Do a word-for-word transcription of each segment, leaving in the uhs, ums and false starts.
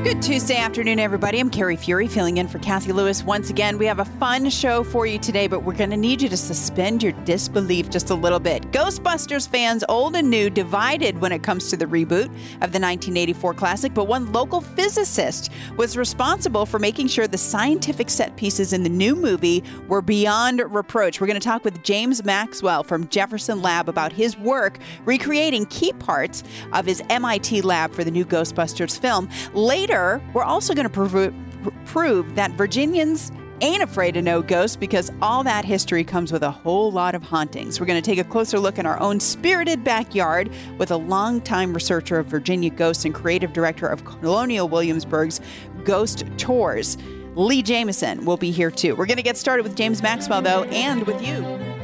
Good Tuesday afternoon, everybody. I'm Carrie Fury, filling in for Kathy Lewis. Once again, we have a fun show for you today, but we're going to need you to suspend your disbelief just a little bit. Ghostbusters fans, old and new, divided when it comes to the reboot of the nineteen eighty-four classic, but one local physicist was responsible for making sure the scientific set pieces in the new movie were beyond reproach. We're going to talk with James Maxwell from Jefferson Lab about his work recreating key parts of his M I T lab for the new Ghostbusters film. Later, we're also going to prove, prove that Virginians ain't afraid of no ghosts, because all that history comes with a whole lot of hauntings. We're going to take a closer look in our own spirited backyard with a longtime researcher of Virginia ghosts and creative director of Colonial Williamsburg's Ghost Tours. Lee Jamieson will be here too. We're going to get started with James Maxwell, though, and with you.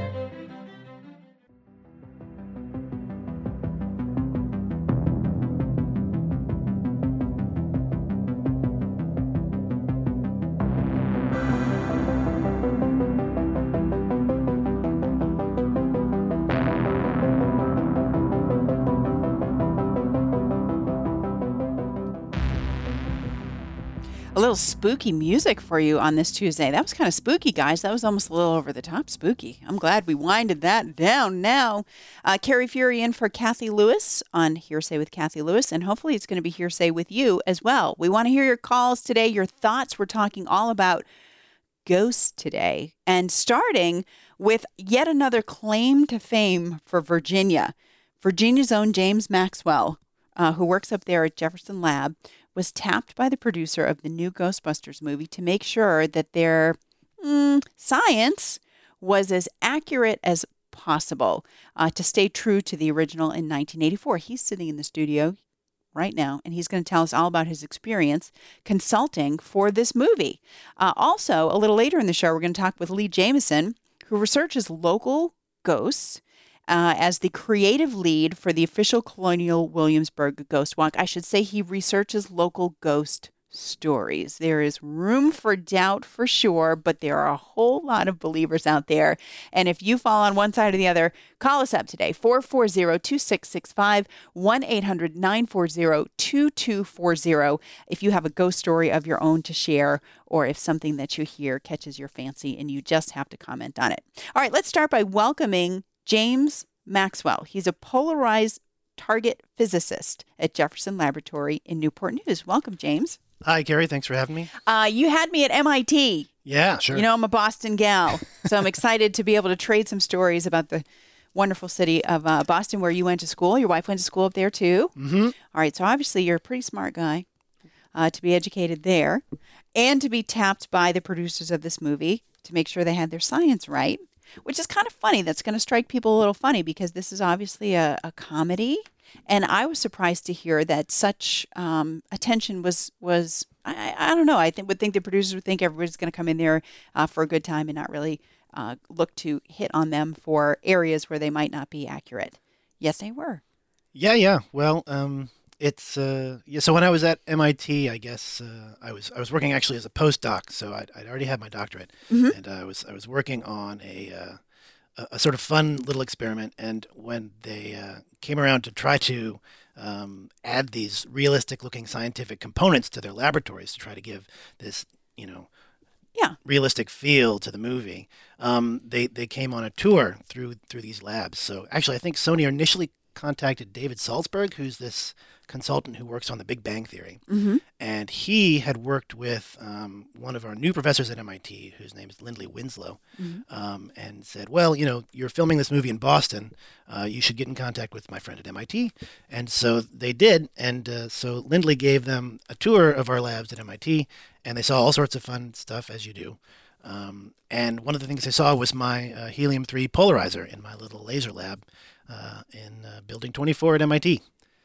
A little spooky music for you on this Tuesday. That was kind of spooky, guys. That was almost a little over the top spooky. I'm glad we winded that down now. Uh, Carrie Fury in for Kathy Lewis on Hearsay with Kathy Lewis, and hopefully it's going to be Hearsay with you as well. We want to hear your calls today, your thoughts. We're talking all about ghosts today, and starting with yet another claim to fame for Virginia. Virginia's own James Maxwell, uh, who works up there at Jefferson Lab, was tapped by the producer of the new Ghostbusters movie to make sure that their mm, science was as accurate as possible, uh, to stay true to the original in nineteen eighty-four. He's sitting in the studio right now, and he's going to tell us all about his experience consulting for this movie. Uh, also, a little later in the show, we're going to talk with Lee Jamieson, who researches local ghosts Uh, as the creative lead for the official Colonial Williamsburg Ghost Walk. I should say he researches local ghost stories. There is room for doubt for sure, but there are a whole lot of believers out there. And if you fall on one side or the other, call us up today, four four zero, two six six five, one eight hundred, nine four zero, two two four zero, if you have a ghost story of your own to share, or if something that you hear catches your fancy and you just have to comment on it. All right, let's start by welcoming James Maxwell. He's a polarized target physicist at Jefferson Laboratory in Newport News. Welcome, James. Hi, Carrie. Thanks for having me. Uh, you had me at M I T. Yeah, sure. You know, I'm a Boston gal, so I'm excited to be able to trade some stories about the wonderful city of uh, Boston, where you went to school. Your wife went to school up there, too. Mm-hmm. All right, so obviously you're a pretty smart guy uh, to be educated there and to be tapped by the producers of this movie to make sure they had their science right. Which is kind of funny. That's going to strike people a little funny, because this is obviously a, a comedy. And I was surprised to hear that such um, attention was, was I, I don't know, I think would think the producers would think everybody's going to come in there uh, for a good time and not really uh, look to hit on them for areas where they might not be accurate. Yes, they were. Yeah, yeah. Well, um, it's uh, yeah. So when I was at M I T, I guess uh, I was I was working actually as a postdoc. So I'd, I'd already had my doctorate, mm-hmm. and I was I was working on a uh, a, a sort of fun little experiment. And when they uh, came around to try to um, add these realistic-looking scientific components to their laboratories to try to give this, you know, yeah, realistic feel to the movie, um, they they came on a tour through through these labs. So actually, I think Sony initially contacted David Salzberg, who's this consultant who works on the Big Bang Theory. Mm-hmm. And he had worked with um, one of our new professors at M I T, whose name is Lindley Winslow, mm-hmm. um, and said, well, you know, you're filming this movie in Boston. Uh, you should get in contact with my friend at M I T. And so they did. And uh, so Lindley gave them a tour of our labs at M I T, and they saw all sorts of fun stuff, as you do. Um, and one of the things they saw was my uh, helium three polarizer in my little laser lab uh, in uh, Building twenty-four at M I T.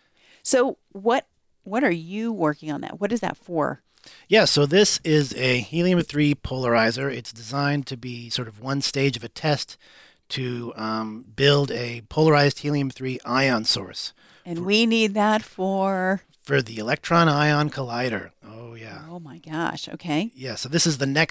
So what what are you working on that? What is that for? Yeah, so this is a helium three polarizer. It's designed to be sort of one stage of a test to um, build a polarized helium three ion source. And for, we need that for? For the electron-ion collider. Oh, yeah. Oh, my gosh. Okay. Yeah, so this is the next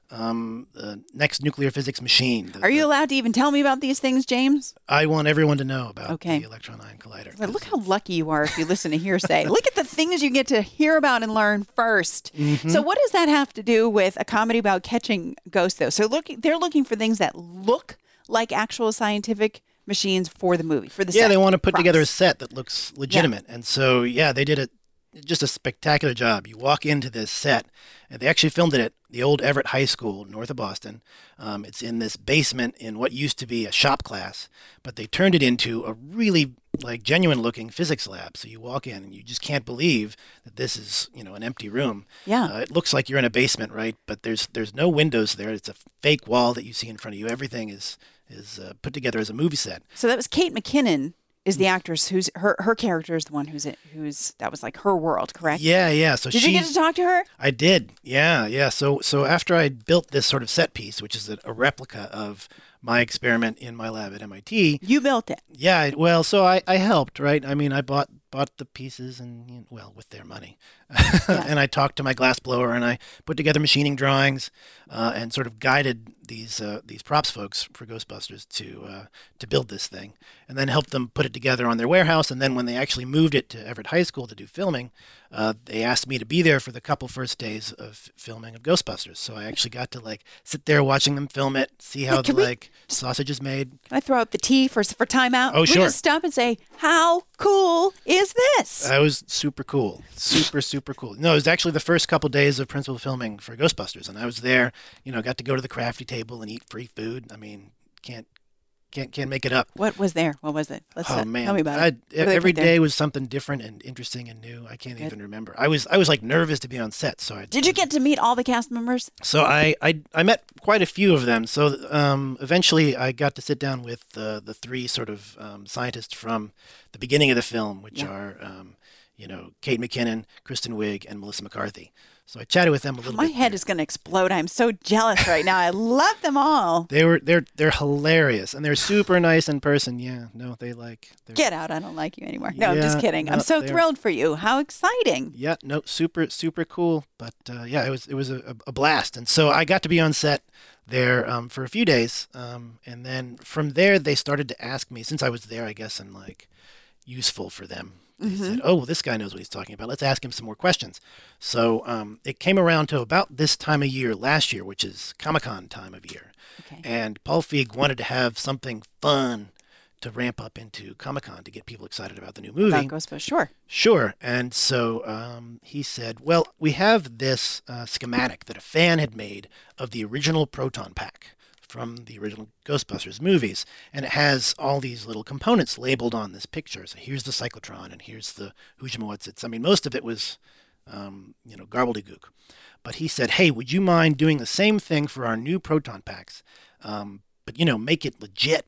um, the next nuclear physics machine. The, Are you the, allowed to even tell me about these things, James? I want everyone to know about Okay. the Electron Ion Collider. Well, look how lucky you are if you listen to hearsay. Look at the things you get to hear about and learn first. Mm-hmm. So what does that have to do with a comedy about catching ghosts, though? So look, they're looking for things that look like actual scientific machines for the movie, for the Yeah, set. they want to put props. together a set that looks legitimate. And so, yeah, they did it. Just a spectacular job. You walk into this set, and they actually filmed it at the old Everett High School north of Boston. Um, it's in this basement in what used to be a shop class, but they turned it into a really like genuine looking physics lab. So you walk in and you just can't believe that this is, you know, an empty room. Yeah. Uh, it looks like you're in a basement, right? But there's there's no windows there. It's a fake wall that you see in front of you. Everything is is uh, put together as a movie set. So that was Kate McKinnon is the actress who's her her character is the one who's it who's that was like her world, correct? Yeah, yeah. So Did she's, you get to talk to her? I did. Yeah, yeah. So so after I built this sort of set piece, which is a, a replica of my experiment in my lab at M I T. You built it. Yeah, I- well, so I, I helped, right? I mean, I bought bought the pieces and, you know, well, with their money. Yeah. And I talked to my glass blower and I put together machining drawings uh, and sort of guided these uh, these props folks for Ghostbusters to uh, to build this thing and then helped them put it together on their warehouse. And then when they actually moved it to Everett High School to do filming, uh, they asked me to be there for the couple first days of filming of Ghostbusters. So I actually got to like sit there watching them film it, see how Hey, the can we- like sausage is made. Can I throw out the T for for timeout? Oh, we sure. just stop and say, how cool is this? That was super cool. Super, super cool. No, it was actually the first couple days of principal filming for Ghostbusters. And I was there, you know, got to go to the crafty table and eat free food. I mean, can't can't can't make it up. What was there? What was it? Let's Oh uh, man, tell me about I, it. What do they every put there? day was something different and interesting and new. I can't Good. even remember. I was I was like nervous to be on set. So I Did you get to meet all the cast members? So I, I, I met quite a few of them. So um, eventually I got to sit down with uh, the three sort of um, scientists from the beginning of the film, which Yeah. are, um, you know, Kate McKinnon, Kristen Wiig, and Melissa McCarthy. So I chatted with them a little My bit. head there. is going to explode. I'm so jealous right now. I love them all. They were they're they're hilarious and they're super nice in person. Yeah, no, they like. They're, Get out. I don't like you anymore. No, I'm just Yeah, kidding. I'm no, so they're- thrilled for you. How exciting. Yeah, no, super super cool. But uh, yeah, it was it was a, a blast. And so I got to be on set there um, for a few days, um, and then from there they started to ask me, since I was there, I guess, and like useful for them. They said, "Oh, well, this guy knows what he's talking about. Let's ask him some more questions." So um, it came around to about this time of year last year, which is Comic-Con time of year, Okay. and Paul Feig wanted to have something fun to ramp up into Comic-Con to get people excited about the new movie. About Ghostbusters. Sure. Sure. And so um, he said, well, we have this uh, schematic that a fan had made of the original proton pack from the original Ghostbusters movies. And it has all these little components labeled on this picture. So here's the cyclotron and here's the Hujimotsits. I mean, most of it was, um, you know, gobbledygook. But he said, hey, would you mind doing the same thing for our new proton packs? Um, but, you know, make it legit.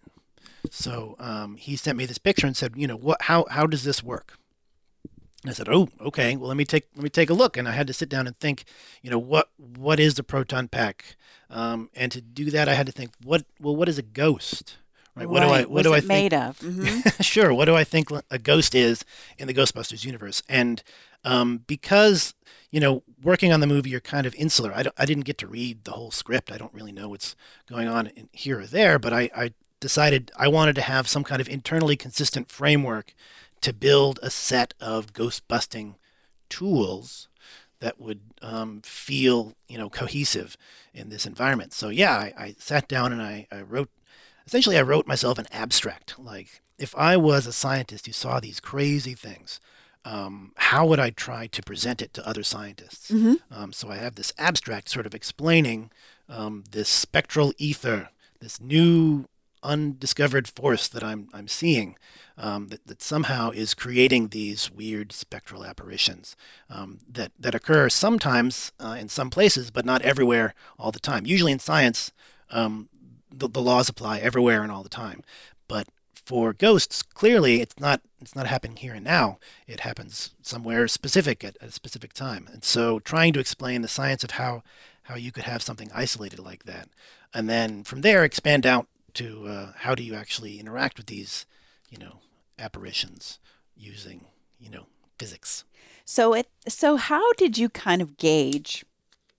So um, he sent me this picture and said, you know, what? How how does this work? And I said, oh, okay. Well, let me take let me take a look. And I had to sit down and think, you know, what what is the proton pack? Um, and to do that, I had to think, what well, what is a ghost? Right? What do I what What's do I it think? made of? Mhm. Sure. What do I think a ghost is in the Ghostbusters universe? And um, because, you know, working on the movie, you're kind of insular. I, don't, I didn't get to read the whole script. I don't really know what's going on in here or there, but I, I decided I wanted to have some kind of internally consistent framework to build a set of ghost busting tools that would um, feel, you know, cohesive in this environment. So yeah, I, I sat down and I, I wrote, essentially I wrote myself an abstract. Like, if I was a scientist who saw these crazy things, um, how would I try to present it to other scientists? Mhm. Um, so I have this abstract sort of explaining um, this spectral ether, this new undiscovered force that I'm I'm seeing, um, that, that somehow is creating these weird spectral apparitions um, that that occur sometimes uh, in some places, but not everywhere all the time. Usually in science, um, the, the laws apply everywhere and all the time, but for ghosts, clearly it's not it's not happening here and now. It happens somewhere specific at a specific time. And so trying to explain the science of how how you could have something isolated like that, and then from there expand out to uh, how do you actually interact with these, you know, apparitions using, you know, physics. So it so how did you kind of gauge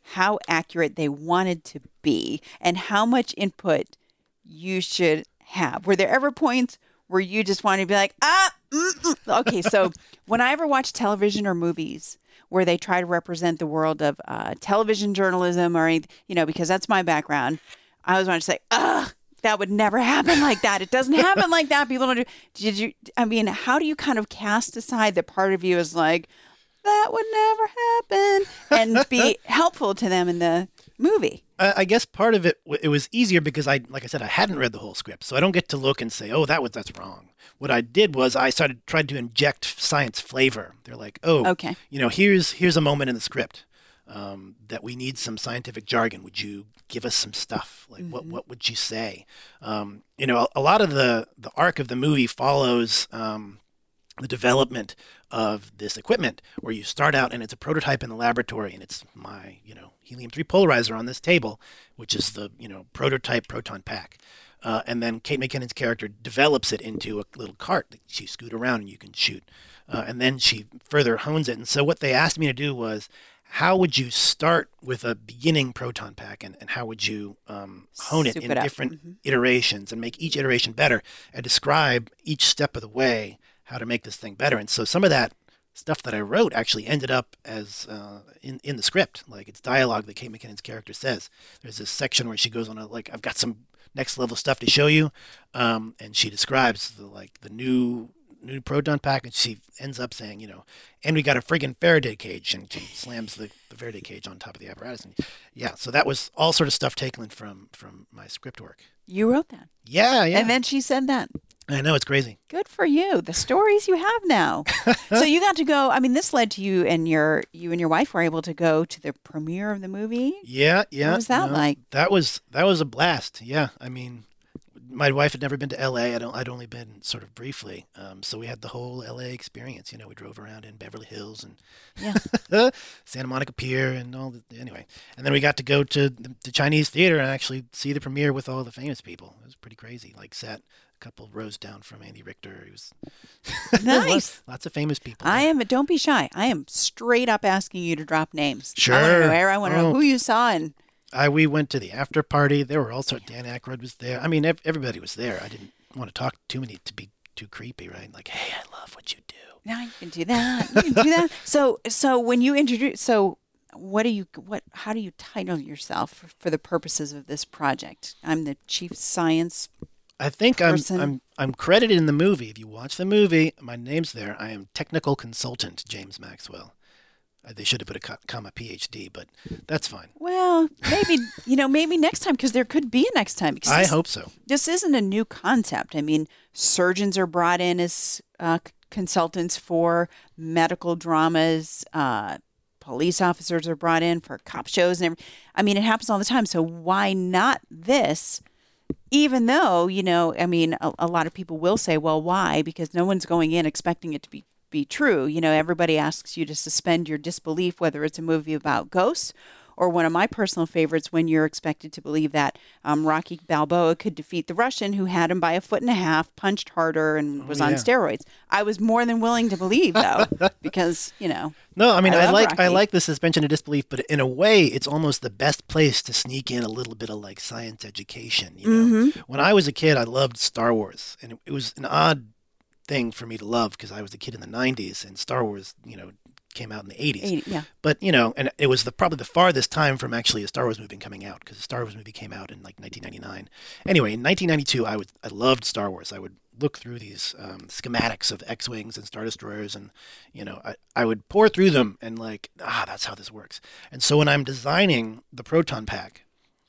how accurate they wanted to be and how much input you should have. Were there ever points where you just wanted to be like, ah, mm-mm. Okay, so when I ever watch television or movies where they try to represent the world of uh, television journalism or anything, you know, because that's my background, I always want to say, ugh, that would never happen like that. It doesn't happen like that. People don't do. Did you? I mean, how do you kind of cast aside that part of you is like, that would never happen, and be helpful to them in the movie? I I guess part of it, it was easier because I, like I said, I hadn't read the whole script, so I don't get to look and say, oh, that was that's wrong. What I did was I started tried to inject science flavor. They're like, oh, okay, you know, here's here's a moment in the script um, that we need some scientific jargon. Would you give us some stuff? Like, mm-hmm. what what would you say? Um, you know, a, a lot of the the arc of the movie follows um, the development of this equipment, where you start out and it's a prototype in the laboratory, and it's my, you know, helium three polarizer on this table, which is the, you know, prototype proton pack. Uh, and then Kate McKinnon's character develops it into a little cart that she scoot around and you can shoot. Uh, and then she further hones it. And so what they asked me to do was, how would you start with a beginning proton pack, and, and how would you um, hone it Soup in it up. different Mm-hmm. iterations and make each iteration better and describe each step of the way how to make this thing better. And so some of that stuff that I wrote actually ended up as uh, in, in the script. Like, it's dialogue that Kate McKinnon's character says. There's this section where she goes on a, like, I've got some next level stuff to show you. Um, and she describes the, like the new new proton pack, and she ends up saying, you know, and we got a friggin' Faraday cage, and she slams the, the Faraday cage on top of the apparatus. And yeah, so that was all sort of stuff taken from, from my script work. You wrote that. Yeah, yeah. And then she said that. I know, it's crazy. Good for you. The stories you have now. So you got to go. I mean, this led to you and your you and your wife were able to go to the premiere of the movie. Yeah, yeah. What was that no, like? That was that was a blast. Yeah, I mean, my wife had never been to L A. I don't. I'd only been sort of briefly. Um, so we had the whole L A experience. You know, we drove around in Beverly Hills and yeah. Santa Monica Pier and all. The, anyway, and then we got to go to the, the Chinese theater and actually see the premiere with all the famous people. It was pretty crazy. Like, sat a couple rows down from Andy Richter. He was Nice. lots, lots of famous people. I am. Don't be shy. I am straight up asking you to drop names. Sure. I want to know where. I want to Oh. know who you saw and. I we went to the after party. There were also Dan Aykroyd was there. I mean, ev- everybody was there. I didn't want to talk too many to be too creepy, right? Like, hey, I love what you do. Now you can do that. You can do that. So, so when you introduce, so what do you, what, how do you title yourself for, for the purposes of this project? I'm the chief science. I think I'm Person. I'm I'm credited in the movie. If you watch the movie, my name's there. I am technical consultant James Maxwell. Uh, They should have put a co- comma P H D, but that's fine. Well, maybe, you know, maybe next time, because there could be a next time. Because I this, hope so. this isn't a new concept. I mean, surgeons are brought in as uh, c- consultants for medical dramas. Uh, police officers are brought in for cop shows. And every, I mean, it happens all the time. So why not this? Even though, you know, I mean, a, a lot of people will say, well, why? Because no one's going in expecting it to be be true. You know, everybody asks you to suspend your disbelief, whether it's a movie about ghosts or one of my personal favorites, when you're expected to believe that um, Rocky Balboa could defeat the Russian who had him by a foot and a half, punched harder, and was on yeah. steroids. I was more than willing to believe, though, because, you know. No, I mean, I I, love like I Rocky. like the suspension of disbelief, but in a way, it's almost the best place to sneak in a little bit of like science education. You know, Mm-hmm. when I was a kid, I loved Star Wars, and it, it was an odd thing for me to love because I was a kid in the nineties, and Star Wars, you know, came out in the eighties. eighty, yeah. But, you know, and it was the probably the farthest time from actually a Star Wars movie coming out, because the Star Wars movie came out in like nineteen ninety-nine. Anyway, in nineteen ninety-two, I would I loved Star Wars. I would look through these um, schematics of X-Wings and Star Destroyers, and, you know, I, I would pour through them and like, ah, that's how this works. And so when I'm designing the proton pack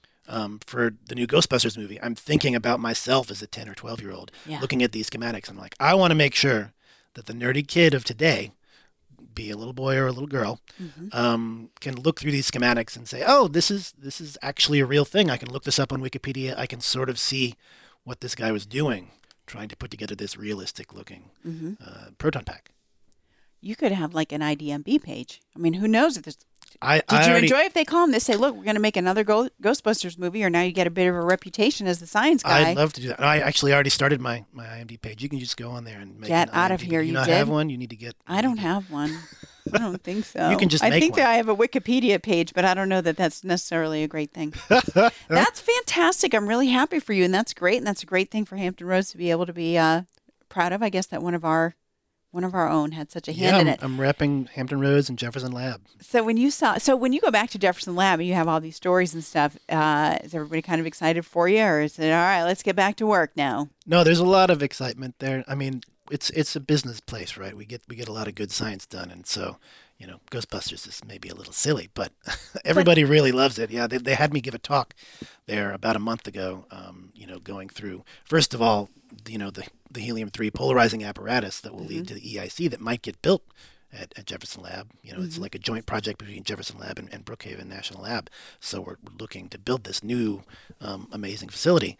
um, for the new Ghostbusters movie, I'm thinking about myself as a ten or twelve year old Yeah. looking at these schematics. I'm like, I want to make sure that the nerdy kid of today, be a little boy or a little girl, Mm-hmm. um, can look through these schematics and say, oh, this is this is actually a real thing. I can look this up on Wikipedia. I can sort of see what this guy was doing, trying to put together this realistic looking Mm-hmm. uh, proton pack. You could have like an I D M B page. I mean, who knows if there's. I, Did I you already, enjoy if they call them? They say, look, we're going to make another Go- Ghostbusters movie, or now you get a bit of a reputation as the science guy. I'd love to do that. I actually already started my, my I M D B page. You can just go on there and make Get an out of I M D B. here, You you not did? have one? You need to get. I don't have one. I don't think so. You can just I make think one. that I have a Wikipedia page, but I don't know that that's necessarily a great thing. That's fantastic. I'm really happy for you, and that's great. And that's a great thing for Hampton Roads to be able to be uh, proud of. I guess that one of our one of our own had such a hand yeah, in I'm, it. I'm repping Hampton Roads and Jefferson Lab. So when you saw, so when you go back to Jefferson Lab and you have all these stories and stuff, uh, is everybody kind of excited for you, or is it all right? Let's get back to work now. No, there's a lot of excitement there. I mean, it's it's a business place, right? We get we get a lot of good science done, and so you know, Ghostbusters is maybe a little silly, but everybody but, really loves it. Yeah, they they had me give a talk there about a month ago. Um, you know, going through first of all, you know, the the helium three polarizing apparatus that will mm-hmm. lead to the E I C that might get built at, at Jefferson Lab. You know, mm-hmm. it's like a joint project between Jefferson Lab and, and Brookhaven National Lab. So we're, we're looking to build this new um, amazing facility.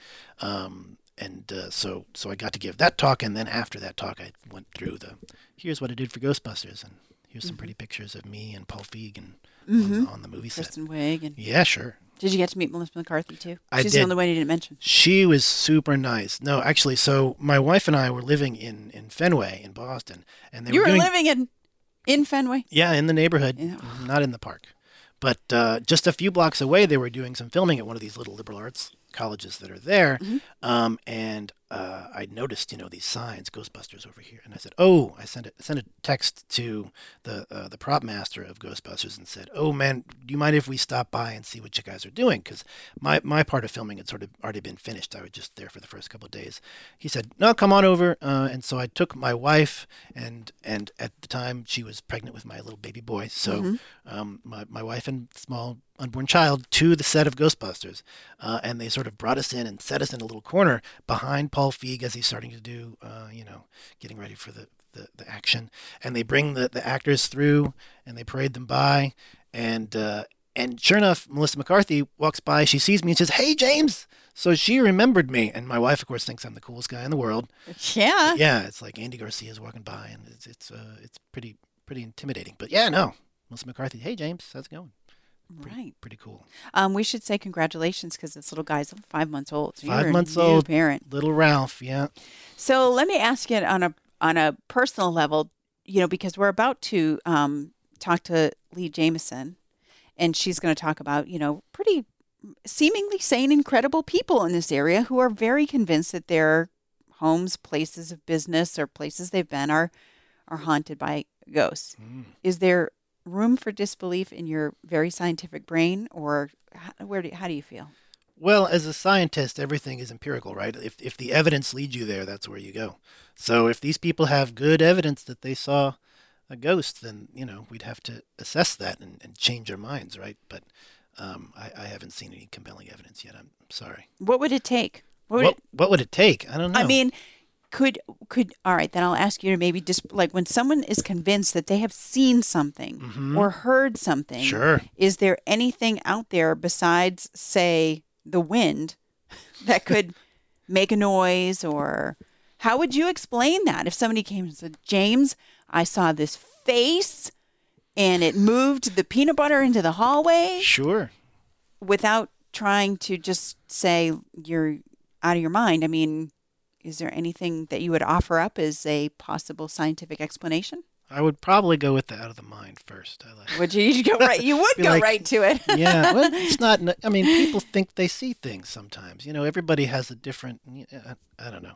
Um, and uh, so so I got to give that talk, and then after that talk, I went through the here's what I did for Ghostbusters, and here's some mm-hmm. pretty pictures of me and Paul Feig and mm-hmm. on, on the movie set. Kristen Wiig. And yeah, sure. Did you get to meet Melissa McCarthy, too? I She's did. the only one you didn't mention. She was super nice. No, actually, so my wife and I were living in, in Fenway in Boston. And they you were, were doing, living in in Fenway? Yeah, in the neighborhood, yeah. not in the park. But uh, just a few blocks away, they were doing some filming at one of these little liberal arts colleges that are there. Mm-hmm. Um, and uh, I noticed, you know, these signs, Ghostbusters over here. And I said, oh, I sent, it, sent a text to the uh, the prop master of Ghostbusters and said, oh, man, do you mind if we stop by and see what you guys are doing? Because my, my part of filming had sort of already been finished. I was just there for the first couple of days. He said, no, come on over. Uh, and so I took my wife, and and at the time she was pregnant with my little baby boy. So mm-hmm. um, my, my wife and small unborn child to the set of Ghostbusters. Uh, and they sort of brought us in and set us in a little corner behind Paul Feig as he's starting to do, uh, you know, getting ready for the, the, the action. And they bring the, the actors through and they parade them by. And, uh, and sure enough, Melissa McCarthy walks by. She sees me and says, hey, James. So she remembered me. And my wife, of course, thinks I'm the coolest guy in the world. Yeah. But yeah. It's like Andy Garcia's walking by, and it's, it's, uh, it's pretty, pretty intimidating. But yeah, no. Melissa McCarthy, hey, James, how's it going? Pretty, right. Pretty cool. Um, we should say congratulations because this little guy's five months old. So five you're months a new old. Parent. Little Ralph, yeah. So let me ask you on a on a personal level, you know, because we're about to um, talk to Lee Jameson, and she's going to talk about, you know, pretty seemingly sane, incredible people in this area who are very convinced that their homes, places of business, or places they've been are are haunted by ghosts. Mm. Is there room for disbelief in your very scientific brain, or how, where do, how do you feel? Well, as a scientist, everything is empirical, right? If if the evidence leads you there, that's where you go. So if these people have good evidence that they saw a ghost, then, you know, we'd have to assess that and, and change our minds, right? But um, I, I haven't seen any compelling evidence yet. I'm sorry. What would it take? What would, what, it, what would it take? I don't know. I mean, Could, could, all right, then I'll ask you to maybe just, like, when someone is convinced that they have seen something mm-hmm. or heard something, sure. is there anything out there besides, say, the wind that could make a noise? Or how would you explain that if somebody came and said, James, I saw this face and it moved the peanut butter into the hallway? Sure. Without trying to just say you're out of your mind. I mean, is there anything that you would offer up as a possible scientific explanation? I would probably go with the out of the mind first. I like. Would you? You'd go right. You would go like, right to it. Yeah, well, it's not. I mean, people think they see things sometimes. You know, everybody has a different. I, I don't know.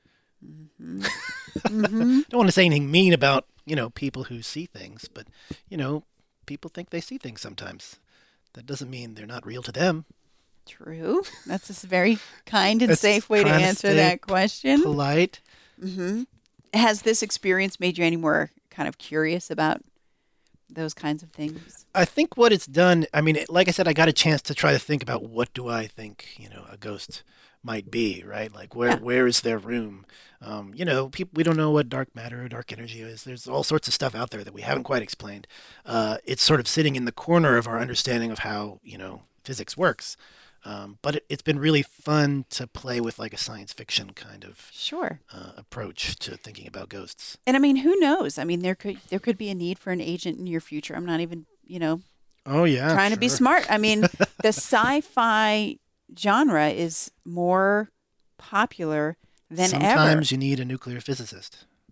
Mm-hmm. mm-hmm. Don't want to say anything mean about, you know, people who see things, but, you know, people think they see things sometimes. That doesn't mean they're not real to them. True. That's a very kind and That's safe way to answer that question. Polite. Mm-hmm. Has this experience made you any more kind of curious about those kinds of things? I think what it's done, I mean, like I said, I got a chance to try to think about what do I think, you know, a ghost might be, right? Like where yeah. where is their room? Um, you know, people, we don't know what dark matter or dark energy is. There's all sorts of stuff out there that we haven't quite explained. Uh, it's sort of sitting in the corner of our understanding of how, you know, physics works. Um, but it, it's been really fun to play with like a science fiction kind of sure uh, approach to thinking about ghosts. And I mean, who knows? I mean, there could there could be a need for an agent in your future. I'm not even, you know, oh yeah, trying sure. to be smart. I mean, the sci-fi genre is more popular than Sometimes ever. Sometimes you need a nuclear physicist.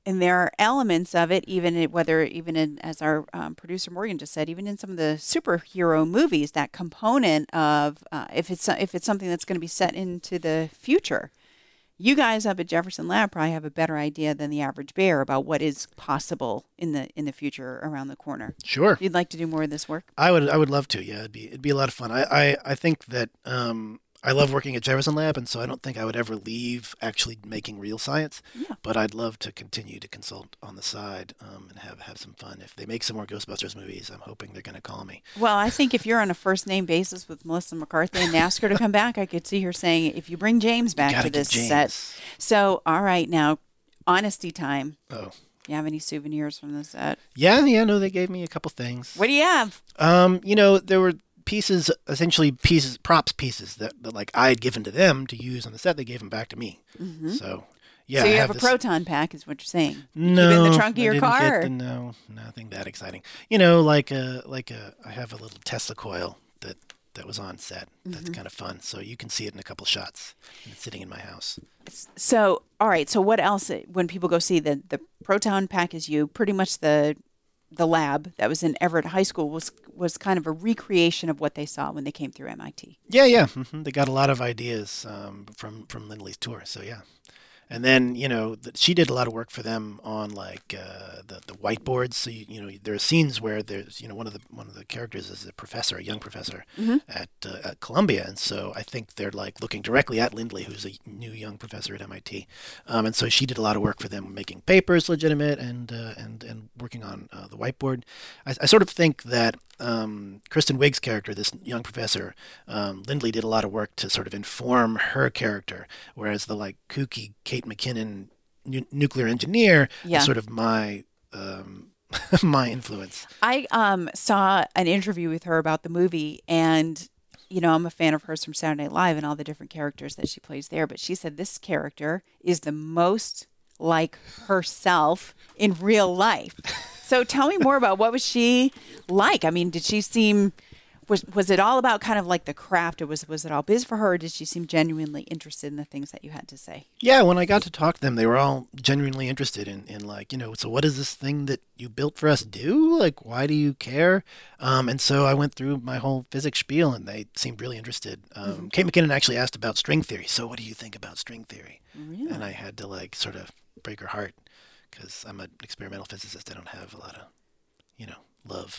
and there are elements of it, even in, whether even in, as our um, producer Morgan just said, even in some of the superhero movies, that component of uh, if it's if it's something that's going to be set into the future. You guys up at Jefferson Lab probably have a better idea than the average bear about what is possible in the in the future around the corner. Sure. You'd like to do more of this work? I would I would love to. Yeah, it'd be it'd be a lot of fun. I I, I think that um, I love working at Jefferson Lab, and so I don't think I would ever leave actually making real science. Yeah. But I'd love to continue to consult on the side um, and have have some fun. If they make some more Ghostbusters movies, I'm hoping they're going to call me. Well, I think if you're on a first name basis with Melissa McCarthy and ask her to come back, I could see her saying, "If you bring James back to this set." So, all right, now, honesty time. Oh. You have any souvenirs from the set? Yeah, yeah, no, they gave me a couple things. What do you have? Um, you know, there were pieces, essentially pieces, props pieces that, that like I had given to them to use on the set. They gave them back to me. Mm-hmm. So, yeah. So you I have, have a this... proton pack, is what you're saying? No, keep it in the trunk of I your didn't car? Get the, no, nothing that exciting. You know, like a like a, I have a little Tesla coil that that was on set. That's mm-hmm. kind of fun. So you can see it in a couple shots. And it's sitting in my house. So, all right. So what else, when people go see the, the proton pack is you, pretty much the the lab that was in Everett High School was was kind of a recreation of what they saw when they came through M I T. Yeah, yeah. Mm-hmm. They got a lot of ideas um, from, from Lindley's tour. So, yeah. And then, you know, the, she did a lot of work for them on like uh, the the whiteboards. So you, you know, there are scenes where there's, you know, one of the one of the characters is a professor, a young professor mm-hmm. at uh, at Columbia, and so I think they're like looking directly at Lindley, who's a new young professor at M I T, um, and so she did a lot of work for them, making papers legitimate and uh, and and working on uh, the whiteboard. I, I sort of think that um, Kristen Wiig's character, this young professor, um, Lindley did a lot of work to sort of inform her character, whereas the like kooky Kate McKinnon nu- nuclear engineer yeah. is sort of my um, my influence. I um, saw an interview with her about the movie, and you know, I'm a fan of hers from Saturday Night Live and all the different characters that she plays there. But she said this character is the most like herself in real life. So tell me more about what was she like? I mean, did she seem was was it all about kind of like the craft, or was was it all biz for her, or did she seem genuinely interested in the things that you had to say? Yeah, when I got to talk to them, they were all genuinely interested in, in like, you know, so what does this thing that you built for us do? Like, why do you care? Um, and so I went through my whole physics spiel, and they seemed really interested. Um, mm-hmm. Kate McKinnon actually asked about string theory. So what do you think about string theory? Really? And I had to like sort of break her heart, because I'm an experimental physicist. I don't have a lot of, you know, love.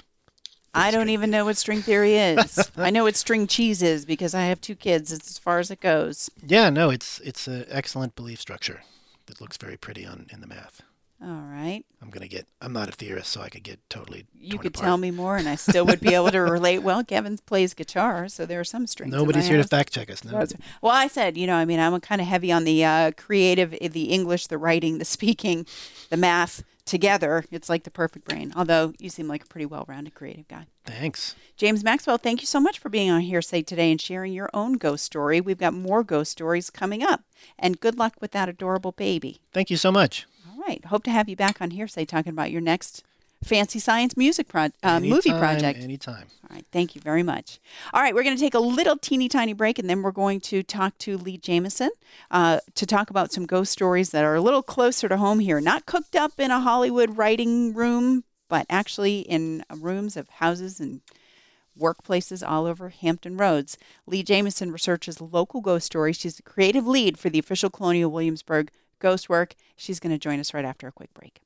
I don't even know what string theory is. I know what string cheese is because I have two kids. It's as far as it goes. Yeah, no, it's it's an excellent belief structure that looks very pretty on in the math. All right. I'm gonna get. I'm not a theorist, so I could get totally. You could apart. tell me more, and I still would be able to relate. Well, Kevin plays guitar, so there are some strings. Nobody's here house. to fact check us. No. Well, I said, you know, I mean, I'm kind of heavy on the uh, creative, the English, the writing, the speaking, the math. Together, it's like the perfect brain, although you seem like a pretty well-rounded creative guy. Thanks. James Maxwell, thank you so much for being on Hearsay today and sharing your own ghost story. We've got more ghost stories coming up, and good luck with that adorable baby. Thank you so much. All right. Hope to have you back on Hearsay talking about your next fancy science music pro- uh, anytime, movie project. Anytime. All right. Thank you very much. All right. We're going to take a little teeny tiny break, and then we're going to talk to Lee Jamieson uh, to talk about some ghost stories that are a little closer to home here. Not cooked up in a Hollywood writing room, but actually in rooms of houses and workplaces all over Hampton Roads. Lee Jamieson researches local ghost stories. She's the creative lead for the official Colonial Williamsburg Ghost Work. She's going to join us right after a quick break.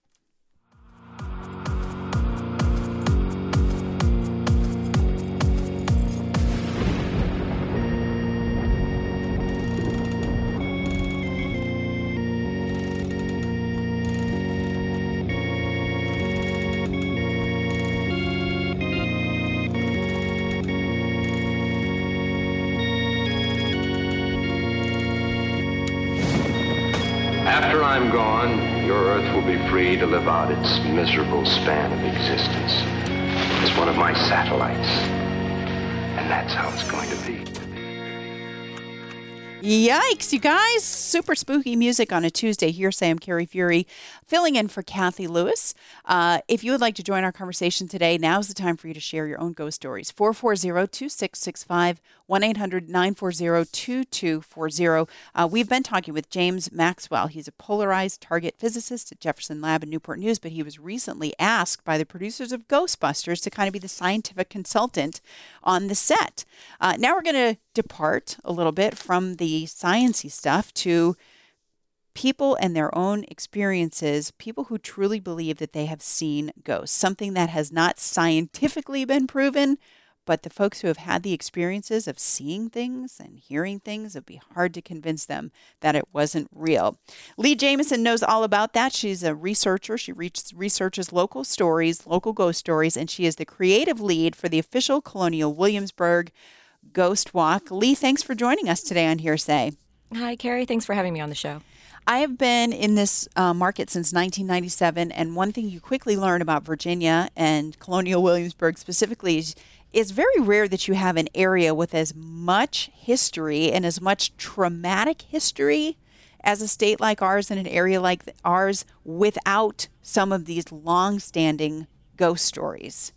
After I'm gone, your Earth will be free to live out its miserable span of existence as one of my satellites. And that's how it's going to be. Yikes, you guys. Super spooky music on a Tuesday. Hearsay, I'm Carrie Fury, filling in for Kathy Lewis. Uh, if you would like to join our conversation today, now's the time for you to share your own ghost stories. four four zero, two six six five, one eight hundred, nine four zero, two two four zero. Uh, we've been talking with James Maxwell. He's a polarized target physicist at Jefferson Lab and Newport News, but he was recently asked by the producers of Ghostbusters to kind of be the scientific consultant on the set. Uh, now we're going to depart a little bit from the sciencey stuff to people and their own experiences, people who truly believe that they have seen ghosts, something that has not scientifically been proven, but the folks who have had the experiences of seeing things and hearing things, it'd be hard to convince them that it wasn't real. Lee Jamieson knows all about that. She's a researcher. She re- researches local stories, local ghost stories, and she is the creative lead for the official Colonial Williamsburg Ghost Walk. Lee, thanks for joining us today on Hearsay. Hi, Carrie. Thanks for having me on the show. I have been in this uh, market since nineteen ninety-seven, and one thing you quickly learn about Virginia and Colonial Williamsburg specifically is it's very rare that you have an area with as much history and as much traumatic history as a state like ours and an area like ours without some of these long-standing ghost stories.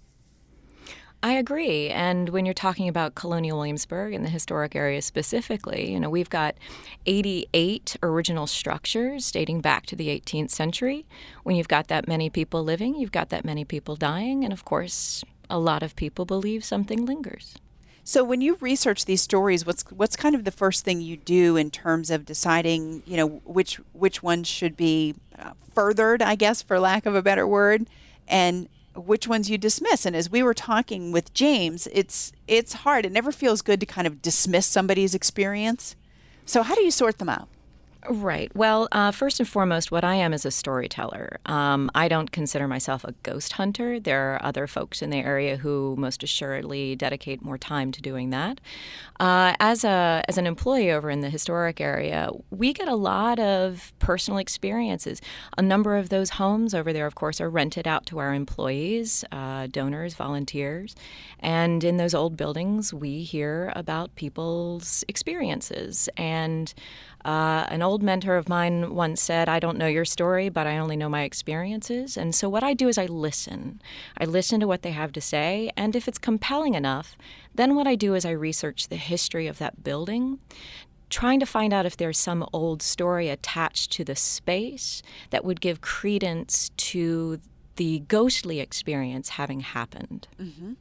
I agree. And when you're talking about Colonial Williamsburg and the historic area specifically, you know, we've got eighty-eight original structures dating back to the eighteenth century. When you've got that many people living, you've got that many people dying. And of course, a lot of people believe something lingers. So when you research these stories, what's what's kind of the first thing you do in terms of deciding, you know, which which ones should be uh, furthered, I guess, for lack of a better word, and which ones you dismiss? And as we were talking with James, it's it's hard. It never feels good to kind of dismiss somebody's experience. So how do you sort them out? Right. Well, uh, first and foremost, what I am is a storyteller. Um, I don't consider myself a ghost hunter. There are other folks in the area who most assuredly dedicate more time to doing that. Uh, as a as an employee over in the historic area, we get a lot of personal experiences. A number of those homes over there, of course, are rented out to our employees, uh, donors, volunteers. And in those old buildings, we hear about people's experiences. And Uh, an old mentor of mine once said, I don't know your story, but I only know my experiences. And so what I do is I listen. I listen to what they have to say. And if it's compelling enough, then what I do is I research the history of that building, trying to find out if there's some old story attached to the space that would give credence to the ghostly experience having happened. Mm-hmm.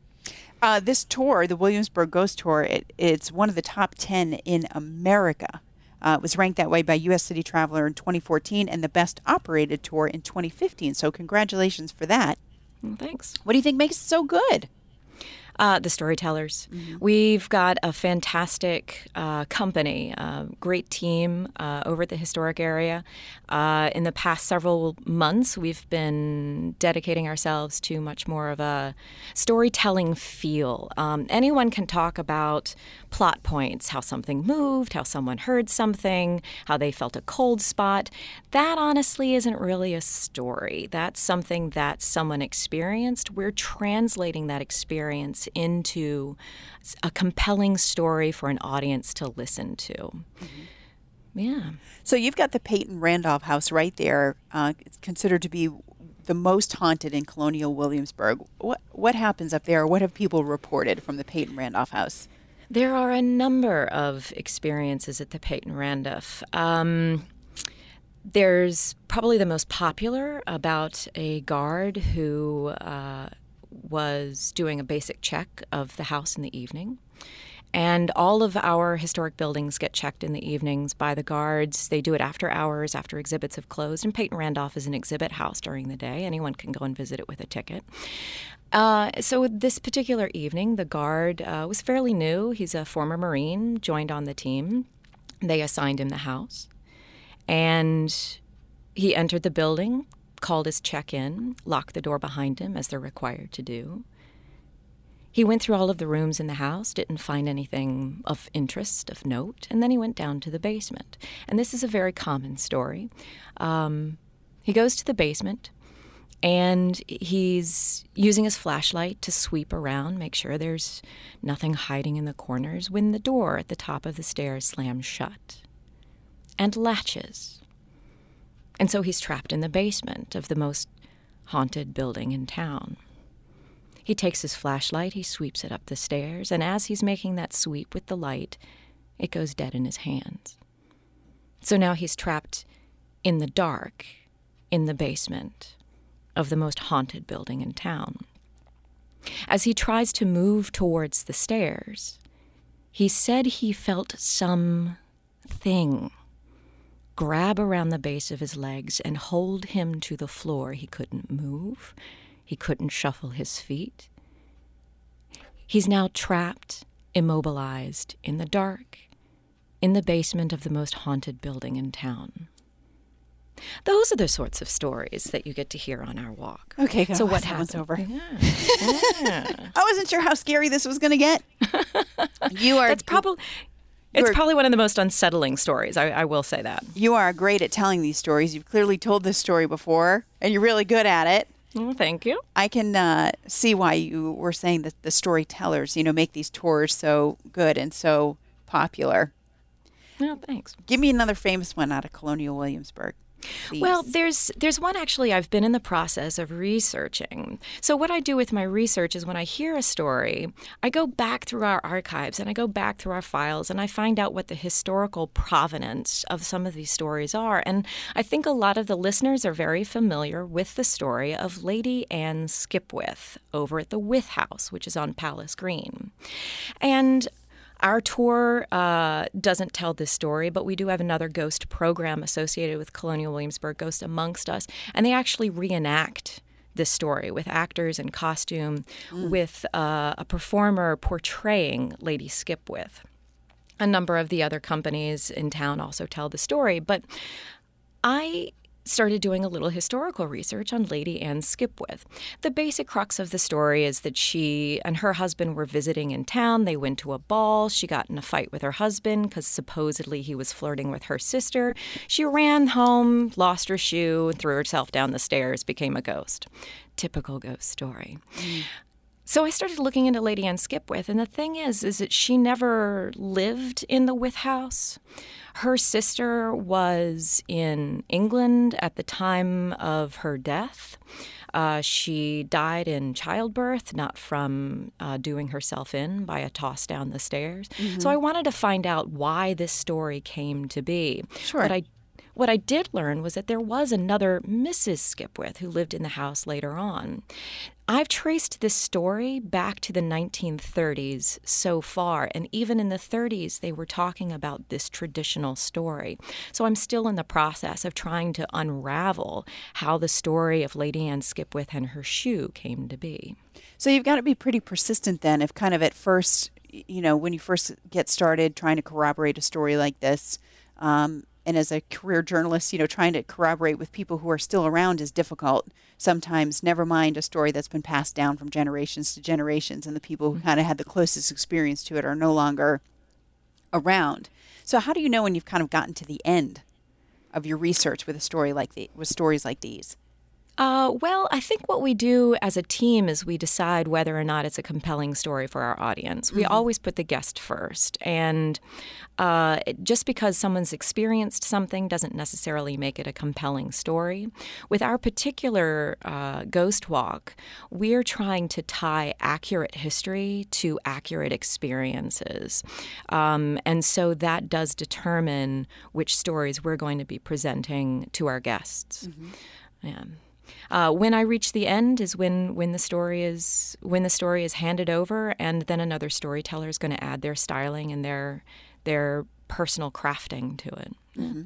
Uh, this tour, the Williamsburg Ghost Tour, it, it's one of the top ten in America. Uh, it was ranked that way by U S City Traveler in twenty fourteen and the best operated tour in twenty fifteen. So congratulations for that. Well, thanks. What do you think makes it so good? Uh, the storytellers. Mm-hmm. We've got a fantastic uh, company, a great team uh, over at the historic area. Uh, in the past several months, we've been dedicating ourselves to much more of a storytelling feel. Um, anyone can talk about plot points, how something moved, how someone heard something, how they felt a cold spot. That honestly isn't really a story. That's something that someone experienced. We're translating that experience into a compelling story for an audience to listen to. Mm-hmm. Yeah. So you've got the Peyton Randolph House right there. Uh, it's considered to be the most haunted in Colonial Williamsburg. What what happens up there? What have people reported from the Peyton Randolph House? There are a number of experiences at the Peyton Randolph. Um, there's probably the most popular about a guard who uh, was doing a basic check of the house in the evening. And all of our historic buildings get checked in the evenings by the guards. They do it after hours, after exhibits have closed. And Peyton Randolph is an exhibit house during the day. Anyone can go and visit it with a ticket. Uh, so this particular evening, the guard uh, was fairly new. He's a former Marine, joined on the team. They assigned him the house. And he entered the building, called his check-in, locked the door behind him, as they're required to do. He went through all of the rooms in the house, didn't find anything of interest, of note, and then he went down to the basement. And this is a very common story. Um, he goes to the basement, And he's using his flashlight to sweep around, make sure there's nothing hiding in the corners, when the door at the top of the stairs slams shut and latches. And so he's trapped in the basement of the most haunted building in town. He takes his flashlight, he sweeps it up the stairs, and as he's making that sweep with the light, it goes dead in his hands. So now he's trapped in the dark, in the basement of the most haunted building in town. As he tries to move towards the stairs, he said he felt something grab around the base of his legs and hold him to the floor. He couldn't move. He couldn't shuffle his feet. He's now trapped, immobilized, in the dark, in the basement of the most haunted building in town. Those are the sorts of stories that you get to hear on our walk. Okay, so what happens happens over? Yeah. Yeah. I wasn't sure how scary this was going to get. You are. That's probably. It's probably one of the most unsettling stories. I, I will say that. You are great at telling these stories. You've clearly told this story before, and you're really good at it. Well, thank you. I can uh, see why you were saying that the storytellers, you know, make these tours so good and so popular. Well, thanks. Give me another famous one out of Colonial Williamsburg. Please. Well, there's there's one actually I've been in the process of researching. So what I do with my research is when I hear a story, I go back through our archives and I go back through our files and I find out what the historical provenance of some of these stories are. And I think a lot of the listeners are very familiar with the story of Lady Anne Skipwith over at the Wythe House, which is on Palace Green. And our tour uh, doesn't tell this story, but we do have another ghost program associated with Colonial Williamsburg, Ghost Amongst Us, and they actually reenact this story with actors in costume, mm. with uh, a performer portraying Lady Skipwith. A number of the other companies in town also tell the story, but I started doing a little historical research on Lady Anne Skipwith. The basic crux of the story is that she and her husband were visiting in town. They went to a ball. She got in a fight with her husband because supposedly he was flirting with her sister. She ran home, lost her shoe, threw herself down the stairs, became a ghost. Typical ghost story. Mm. So I started looking into Lady Anne Skipwith, and the thing is, is that she never lived in the Wythe House. Her sister was in England at the time of her death. Uh, she died in childbirth, not from uh, doing herself in by a toss down the stairs. Mm-hmm. So I wanted to find out why this story came to be. Sure. What I What I did learn was that there was another Missus Skipwith who lived in the house later on. I've traced this story back to the nineteen thirties so far, and even in the thirties, they were talking about this traditional story. So I'm still in the process of trying to unravel how the story of Lady Anne Skipwith and her shoe came to be. So you've got to be pretty persistent then, if kind of at first, you know, when you first get started trying to corroborate a story like this, um, and as a career journalist, you know, trying to corroborate with people who are still around is difficult sometimes, never mind a story that's been passed down from generations to generations, and the people who kind of had the closest experience to it are no longer around. So how do you know when you've kind of gotten to the end of your research with a story like the, with stories like these? Uh, well, I think what we do as a team is we decide whether or not it's a compelling story for our audience. We mm-hmm. always put the guest first. And uh, just because someone's experienced something doesn't necessarily make it a compelling story. With our particular uh, Ghost Walk, we're trying to tie accurate history to accurate experiences. Um, and so that does determine which stories we're going to be presenting to our guests. Mm-hmm. Yeah. Uh, when I reach the end is when, when the story is when the story is handed over, and then another storyteller is going to add their styling and their their personal crafting to it. Mm-hmm.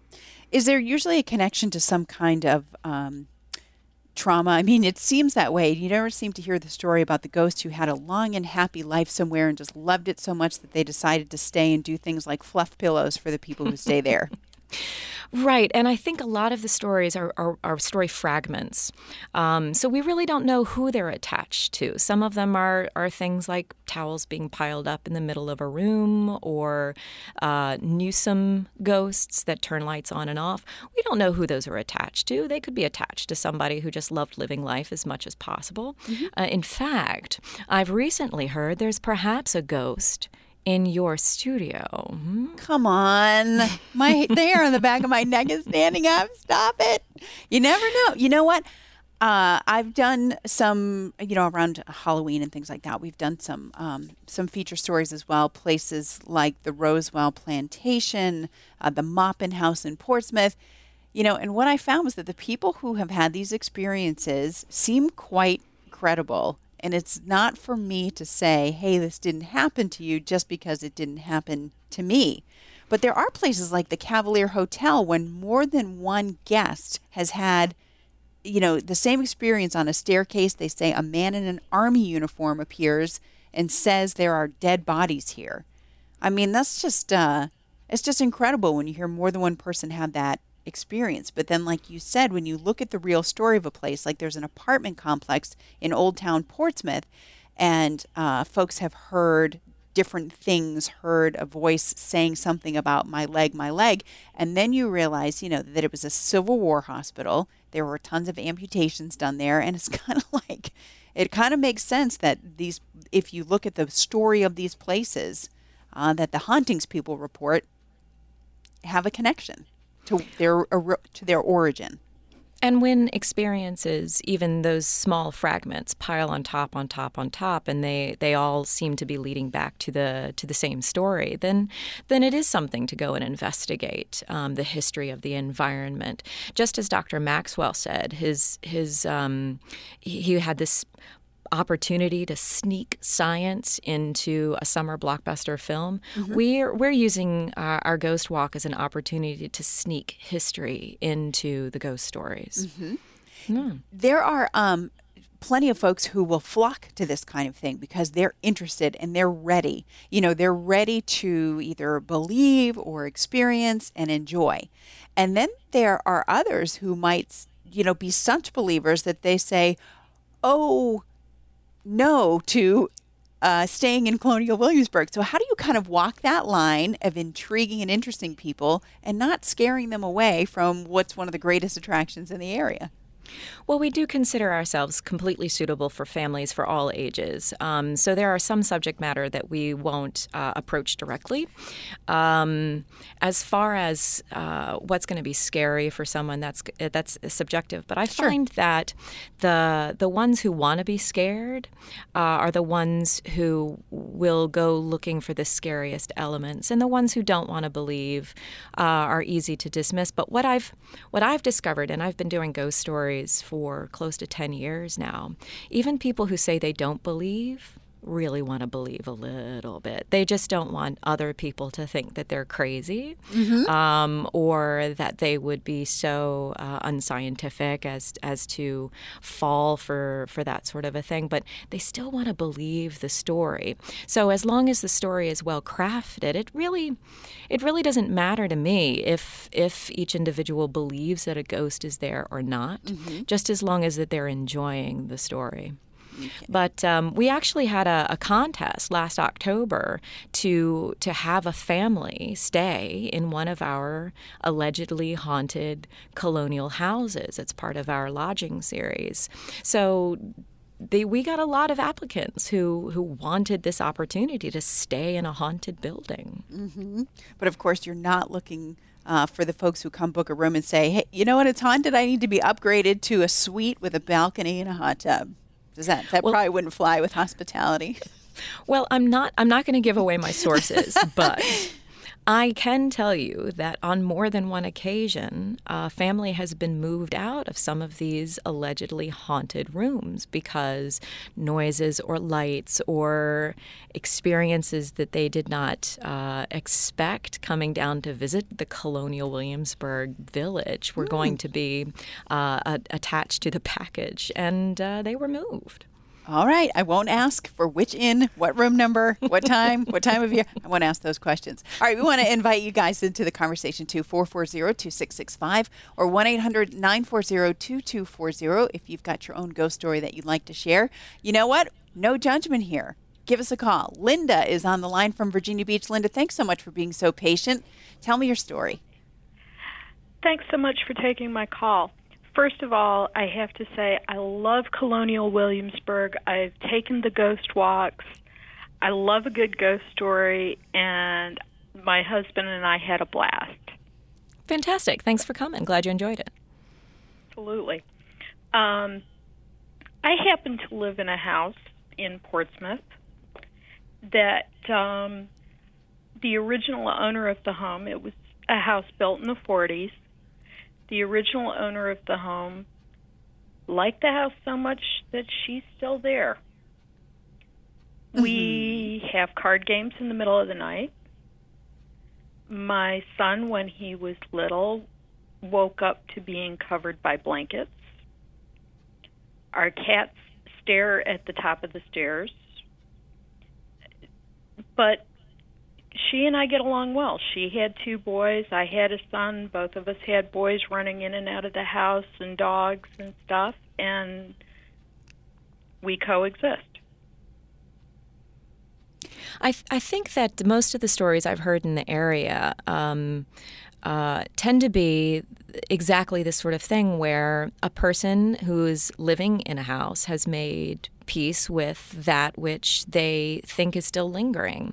Is there usually a connection to some kind of um, trauma? I mean, it seems that way. You never seem to hear the story about the ghost who had a long and happy life somewhere and just loved it so much that they decided to stay and do things like fluff pillows for the people who stay there. Right, and I think a lot of the stories are, are, are story fragments. Um, so we really don't know who they're attached to. Some of them are, are things like towels being piled up in the middle of a room, or uh, Newsom ghosts that turn lights on and off. We don't know who those are attached to. They could be attached to somebody who just loved living life as much as possible. Mm-hmm. Uh, in fact, I've recently heard there's perhaps a ghost in your studio. Hmm? Come on. My the hair on the back of my neck is standing up. Stop it. You never know. You know what? Uh, I've done some, you know, around Halloween and things like that. We've done some um, some feature stories as well. Places like the Rosewell Plantation, uh, the Maupin House in Portsmouth. You know, and what I found was that the people who have had these experiences seem quite credible. And it's not for me to say, hey, this didn't happen to you just because it didn't happen to me. But there are places like the Cavalier Hotel when more than one guest has had, you know, the same experience on a staircase. They say a man in an army uniform appears and says there are dead bodies here. I mean, that's just, uh, it's just incredible when you hear more than one person have that experience. But then, like you said, when you look at the real story of a place, like there's an apartment complex in Old Town Portsmouth, and uh, folks have heard different things, heard a voice saying something about my leg, my leg, and then you realize, you know, that it was a Civil War hospital. There were tons of amputations done there, and it's kind of like, it kind of makes sense that these, if you look at the story of these places, uh, that the hauntings people report have a connection to their to their origin. And when experiences, even those small fragments, pile on top, on top, on top, and they, they all seem to be leading back to the to the same story, then then it is something to go and investigate um, the history of the environment. Just as Doctor Maxwell said, his his um, he, he had this opportunity to sneak science into a summer blockbuster film. Mm-hmm. We're we're using uh, our Ghost Walk as an opportunity to sneak history into the ghost stories. Mm-hmm. Mm. There are um, plenty of folks who will flock to this kind of thing because they're interested and they're ready. You know, they're ready to either believe or experience and enjoy. And then there are others who might, you know, be such believers that they say, oh, no to uh, staying in Colonial Williamsburg. So how do you kind of walk that line of intriguing and interesting people and not scaring them away from what's one of the greatest attractions in the area? Well, we do consider ourselves completely suitable for families for all ages. Um, so there are some subject matter that we won't uh, approach directly. Um, as far as uh, what's going to be scary for someone, that's that's subjective. But I Sure. find that the the ones who want to be scared uh, are the ones who will go looking for the scariest elements, and the ones who don't want to believe uh, are easy to dismiss. But what I've what I've discovered, and I've been doing ghost stories for close to ten years now, even people who say they don't believe really want to believe a little bit. They just don't want other people to think that they're crazy, mm-hmm. um, or that they would be so uh, unscientific as as to fall for, for that sort of a thing. But they still want to believe the story. So as long as the story is well crafted, it really it really doesn't matter to me if if each individual believes that a ghost is there or not, mm-hmm. just as long as that they're enjoying the story. Okay. But um, we actually had a, a contest last October to to have a family stay in one of our allegedly haunted colonial houses. It's part of our lodging series. So they, we got a lot of applicants who, who wanted this opportunity to stay in a haunted building. Mm-hmm. But of course, you're not looking uh, for the folks who come book a room and say, hey, you know what, it's haunted. I need to be upgraded to a suite with a balcony and a hot tub. Does that that well, probably wouldn't fly with hospitality? Well, I'm not I'm not going to give away my sources, but I can tell you that on more than one occasion, a family has been moved out of some of these allegedly haunted rooms because noises or lights or experiences that they did not uh, expect coming down to visit the Colonial Williamsburg Village were mm. going to be uh, a- attached to the package, and uh, they were moved. All right. I won't ask for which inn, what room number, what time, what time of year. I won't ask those questions. All right. We want to invite you guys into the conversation too. four four zero, two six six five or one eight hundred, nine four zero, two two four zero if you've got your own ghost story that you'd like to share. You know what? No judgment here. Give us a call. Linda is on the line from Virginia Beach. Linda, thanks so much for being so patient. Tell me your story. Thanks so much for taking my call. First of all, I have to say I love Colonial Williamsburg. I've taken the ghost walks. I love a good ghost story, and my husband and I had a blast. Fantastic. Thanks for coming. Glad you enjoyed it. Absolutely. Um, I happen to live in a house in Portsmouth that um, the original owner of the home, it was a house built in the forties, the original owner of the home liked the house so much that she's still there. Mm-hmm. We have card games in the middle of the night. My son, when he was little, woke up to being covered by blankets. Our cats stare at the top of the stairs. But she and I get along well. She had two boys. I had a son. Both of us had boys running in and out of the house and dogs and stuff, and we coexist. I, th- I think that most of the stories I've heard in the area um, uh, tend to be exactly this sort of thing where a person who's living in a house has made peace with that which they think is still lingering.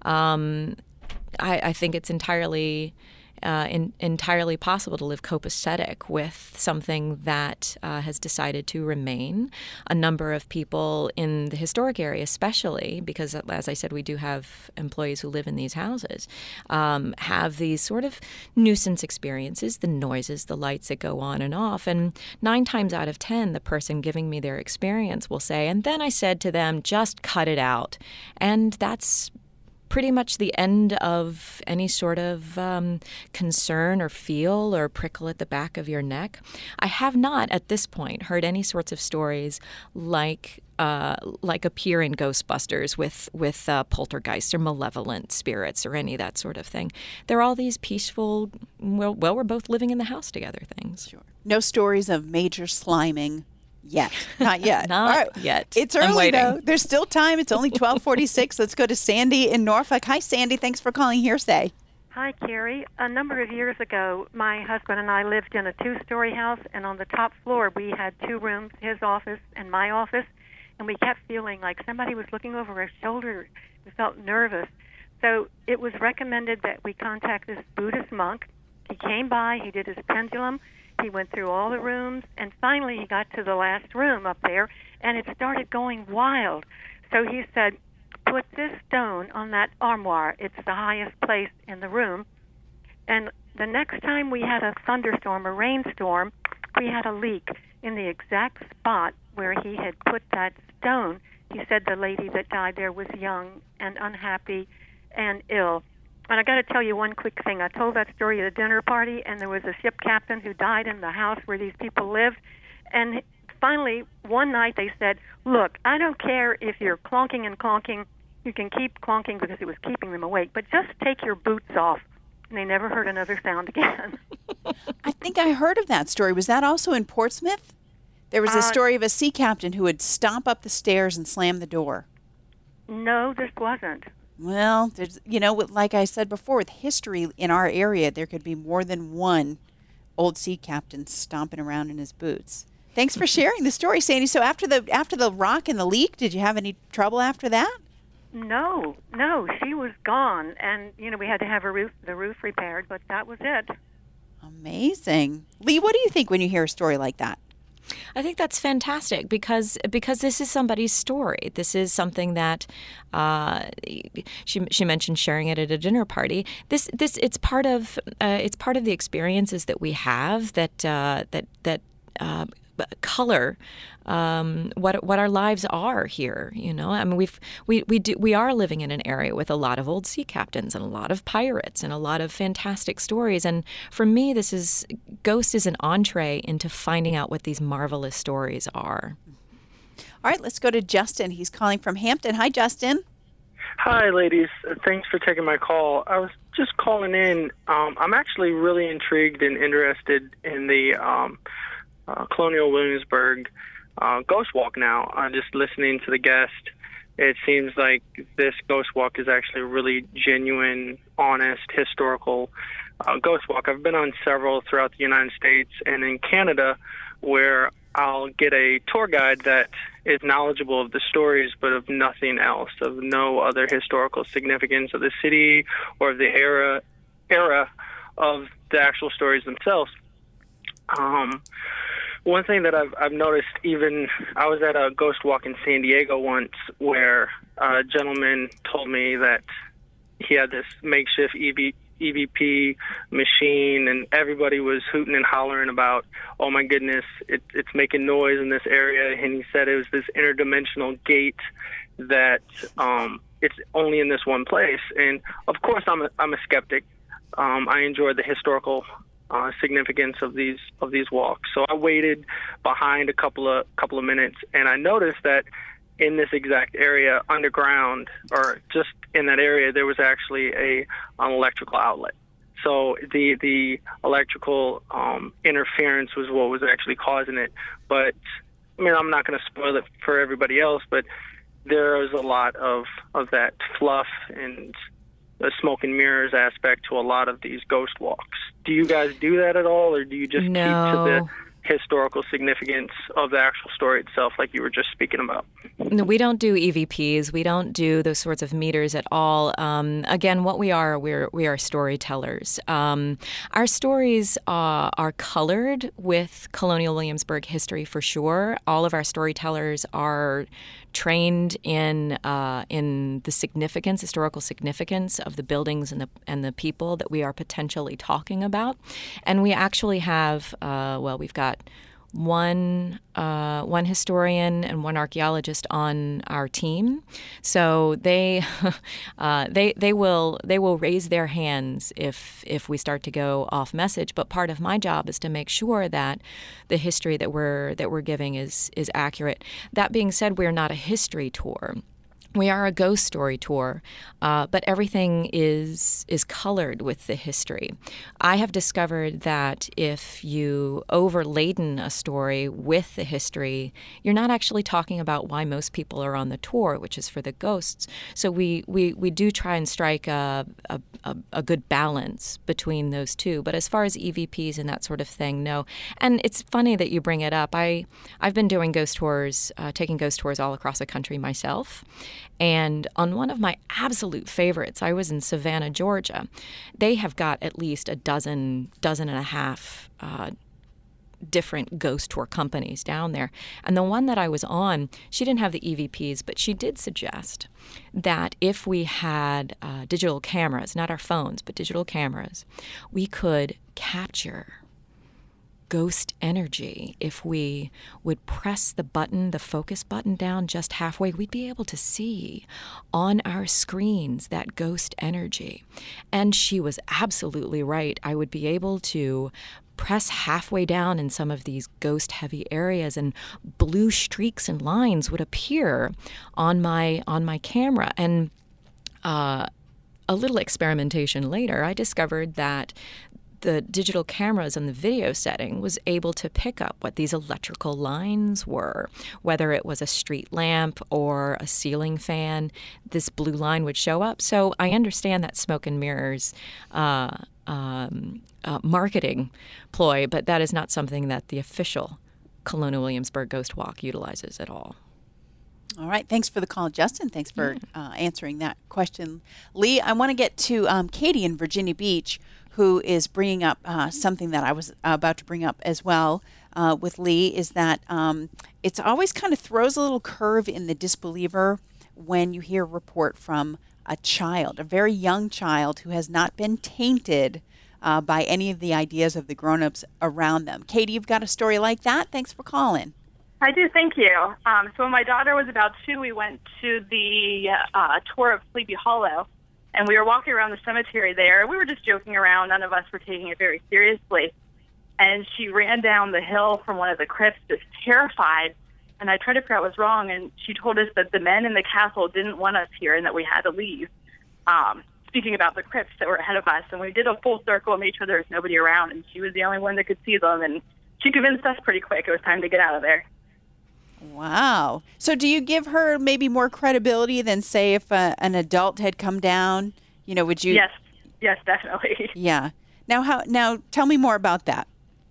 Um, I, I think it's entirely uh, in, entirely possible to live copacetic with something that uh, has decided to remain. A number of people in the historic area, especially because, as I said, we do have employees who live in these houses, um, have these sort of nuisance experiences, the noises, the lights that go on and off. And nine times out of ten, the person giving me their experience will say, and then I said to them, just cut it out. And that's pretty much the end of any sort of um, concern or feel or prickle at the back of your neck. I have not, at this point, heard any sorts of stories like uh, like appear in Ghostbusters with with uh, poltergeists or malevolent spirits or any of that sort of thing. They're all these peaceful, well, well we're both living in the house together things. Sure. No stories of major sliming. Yet. Not yet. Not All right. yet. It's early, though. There's still time. It's only twelve forty-six. Let's go to Sandy in Norfolk. Hi, Sandy. Thanks for calling Hearsay. Hi, Carrie. A number of years ago, my husband and I lived in a two-story house, and on the top floor we had two rooms, his office and my office, and we kept feeling like somebody was looking over our shoulder. We felt nervous. So it was recommended that we contact this Buddhist monk. He came by. He did his pendulum. He went through all the rooms, and finally he got to the last room up there, and it started going wild. So he said, put this stone on that armoire. It's the highest place in the room. And the next time we had a thunderstorm, a rainstorm, we had a leak in the exact spot where he had put that stone. He said the lady that died there was young and unhappy and ill. And I got to tell you one quick thing. I told that story at a dinner party, and there was a ship captain who died in the house where these people lived. And finally, one night they said, look, I don't care if you're clonking and clonking. You can keep clonking because it was keeping them awake, but just take your boots off. And they never heard another sound again. I think I heard of that story. Was that also in Portsmouth? There was a Uh, story of a sea captain who would stomp up the stairs and slam the door. No, this wasn't. Well, there's, you know, like I said before, with history in our area, there could be more than one old sea captain stomping around in his boots. Thanks for sharing the story, Sandy. So after the after the rock and the leak, did you have any trouble after that? No, no, she was gone, and you know we had to have a roof, the roof repaired, but that was it. Amazing, Lee. What do you think when you hear a story like that? I think that's fantastic because because this is somebody's story. This is something that uh, she she mentioned sharing it at a dinner party. This this it's part of uh, it's part of the experiences that we have that uh, that that. Uh, color um, what what our lives are here. You know, I mean, we've we we do we are living in an area with a lot of old sea captains and a lot of pirates and a lot of fantastic stories. And for me, this is Ghost is an entree into finding out what these marvelous stories are. All right, let's go to Justin. He's calling from Hampton. Hi, Justin. Hi, ladies. Thanks for taking my call. I was just calling in. Um, I'm actually really intrigued and interested in the um, uh, Colonial Williamsburg uh, Ghost Walk now. I'm just listening to the guest. It seems like this Ghost Walk is actually a really genuine, honest, historical uh, ghost walk. I've been on several throughout the United States and in Canada where I'll get a tour guide that is knowledgeable of the stories but of nothing else, of no other historical significance of the city or of the era era of the actual stories themselves. Um, one thing that I've, I've noticed, even I was at a ghost walk in San Diego once where a gentleman told me that he had this makeshift E V, E V P machine, and everybody was hooting and hollering about, oh my goodness, it, it's making noise in this area. And he said it was this interdimensional gate that um, it's only in this one place. And of course, I'm a, I'm a skeptic. Um, I enjoy the historical uh, significance of these of these walks. So I waited behind a couple of couple of minutes, and I noticed that in this exact area, underground, or just in that area, there was actually a an electrical outlet. So the the electrical um, interference was what was actually causing it. But I mean, I'm not going to spoil it for everybody else, but there was a lot of, of that fluff and the smoke and mirrors aspect to a lot of these ghost walks. Do you guys do that at all, or do you just No. keep to the historical significance of the actual story itself, like you were just speaking about? No, we don't do E V Ps. We don't do those sorts of meters at all. Um, again, what we are, we're we are storytellers. Um, our stories uh, are colored with Colonial Williamsburg history for sure. All of our storytellers are trained in uh, in the significance, historical significance of the buildings and the and the people that we are potentially talking about. And we actually have, uh, well, we've got one uh, one historian and one archaeologist on our team, so they uh, they they will they will raise their hands if if we start to go off message. But part of my job is to make sure that the history that we're that we're giving is is accurate. That being said, we're not a history tour. We are a ghost story tour, uh, but everything is is colored with the history. I have discovered that if you overladen a story with the history, you're not actually talking about why most people are on the tour, which is for the ghosts. So we, we, we do try and strike a, a, a good balance between those two. But as far as E V Ps and that sort of thing, no. And it's funny that you bring it up. I, I've been doing ghost tours, uh, taking ghost tours all across the country myself. And on one of my absolute favorites, I was in Savannah, Georgia. They have got at least a dozen, dozen and a half uh, different ghost tour companies down there. And the one that I was on, she didn't have the E V Ps, but she did suggest that if we had uh, digital cameras, not our phones, but digital cameras, we could capture ghost energy. If we would press the button, the focus button down just halfway, we'd be able to see on our screens that ghost energy. And she was absolutely right. I would be able to press halfway down in some of these ghost-heavy areas, and blue streaks and lines would appear on my on my camera. And uh, a little experimentation later, I discovered that the digital cameras and the video setting was able to pick up what these electrical lines were, whether it was a street lamp or a ceiling fan. This blue line would show up. So I understand that smoke and mirrors uh, um, uh, marketing ploy, but that is not something that the official Colonial Williamsburg Ghost Walk utilizes at all. All right. Thanks for the call, Justin. Thanks for uh, answering that question. Lee, I want to get to um, Katie in Virginia Beach, who is bringing up uh, something that I was about to bring up as well uh, with Lee, is that um, it's always kind of throws a little curve in the disbeliever when you hear a report from a child, a very young child who has not been tainted uh, by any of the ideas of the grown-ups around them. Katie, you've got a story like that? Thanks for calling. I do, thank you. Um, so when my daughter was about two, we went to the uh, tour of Sleepy Hollow, and we were walking around the cemetery there. We were just joking around. None of us were taking it very seriously. And she ran down the hill from one of the crypts, just terrified. And I tried to figure out what was wrong, and she told us that the men in the castle didn't want us here and that we had to leave, um, speaking about the crypts that were ahead of us. And we did a full circle and made sure there was nobody around, and she was the only one that could see them. And she convinced us pretty quick it was time to get out of there. Wow. So do you give her maybe more credibility than, say, if uh, an adult had come down? You know, would you? Yes. Yes, definitely. Yeah. Now, how? Now, tell me more about that.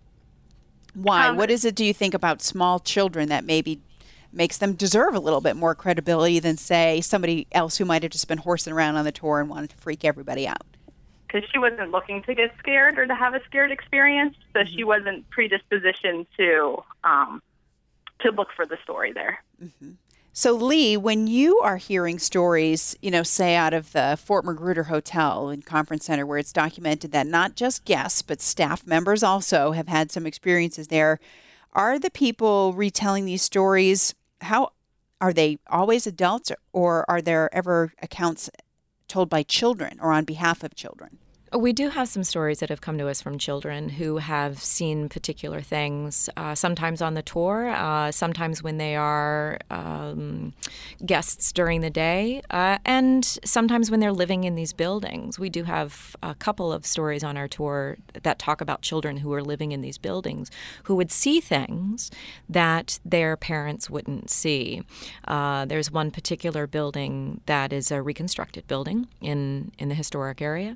Why? Um, what is it, do you think, about small children that maybe makes them deserve a little bit more credibility than, say, somebody else who might have just been horsing around on the tour and wanted to freak everybody out? Because she wasn't looking to get scared or to have a scared experience, so mm-hmm. she wasn't predispositioned to um, to look for the story there. Mm-hmm. So, Lee, when you are hearing stories, you know, say out of the Fort Magruder Hotel and Conference Center, where it's documented that not just guests, but staff members also have had some experiences there, are the people retelling these stories, how are they always adults, or are there ever accounts told by children or on behalf of children? We do have some stories that have come to us from children who have seen particular things, uh, sometimes on the tour, uh, sometimes when they are um, guests during the day, uh, and sometimes when they're living in these buildings. We do have a couple of stories on our tour that talk about children who are living in these buildings who would see things that their parents wouldn't see. Uh, there's one particular building that is a reconstructed building in, in the historic area.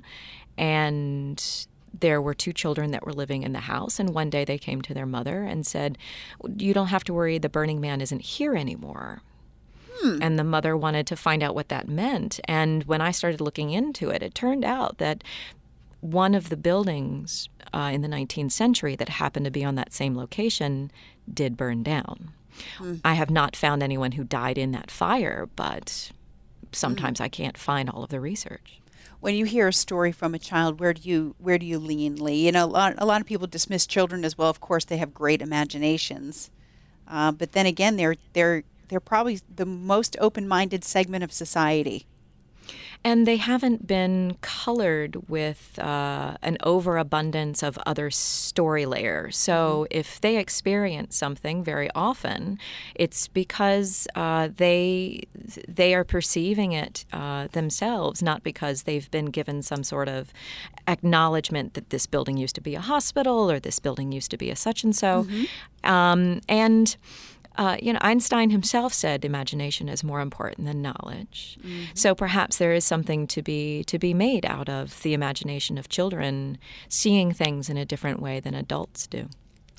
And there were two children that were living in the house. And one day they came to their mother and said, "You don't have to worry, the Burning Man isn't here anymore." Hmm. And the mother wanted to find out what that meant. And when I started looking into it, it turned out that one of the buildings uh, in the nineteenth century that happened to be on that same location did burn down. Hmm. I have not found anyone who died in that fire, but sometimes hmm. I can't find all of the research. When you hear a story from a child, where do you where do you lean, Lee? You know, a lot, a lot of people dismiss children as well. Of course, they have great imaginations, uh, but then again, they're they're they're probably the most open-minded segment of society. And they haven't been colored with uh, an overabundance of other story layers. So mm-hmm. if they experience something very often, it's because uh, they they are perceiving it uh, themselves, not because they've been given some sort of acknowledgement that this building used to be a hospital or this building used to be a such and so. Mm-hmm. Um, and Uh, you know, Einstein himself said imagination is more important than knowledge. Mm-hmm. So perhaps there is something to be to be made out of the imagination of children seeing things in a different way than adults do.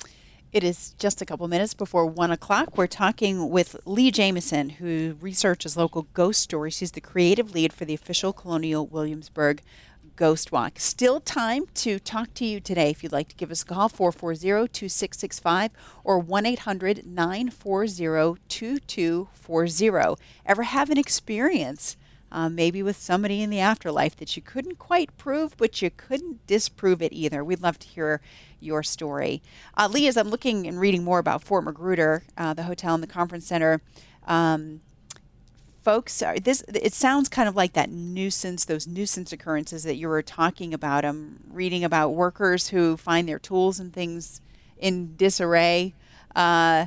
It is just a couple minutes before one o'clock. We're talking with Lee Jamieson, who researches local ghost stories. She's the creative lead for the official Colonial Williamsburg Ghost Walk. Still time to talk to you today. If you'd like to give us a call, four four zero, two six six five or one eight hundred, nine four zero, two two four zero. Ever have an experience, uh, maybe with somebody in the afterlife that you couldn't quite prove, but you couldn't disprove it either? We'd love to hear your story. Uh, Lee, as I'm looking and reading more about Fort Magruder, uh, the hotel and the conference center, um, folks, are this it sounds kind of like that nuisance, those nuisance occurrences that you were talking about. I'm reading about workers who find their tools and things in disarray. Uh,